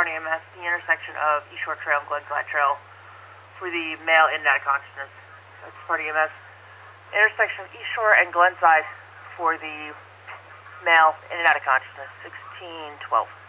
Warren EMS, the intersection of East Shore Trail and Glenside Trail for the male in and out of consciousness. That's Spartan EMS. Intersection of East Shore and Glenside for the male in and out of consciousness, 1612.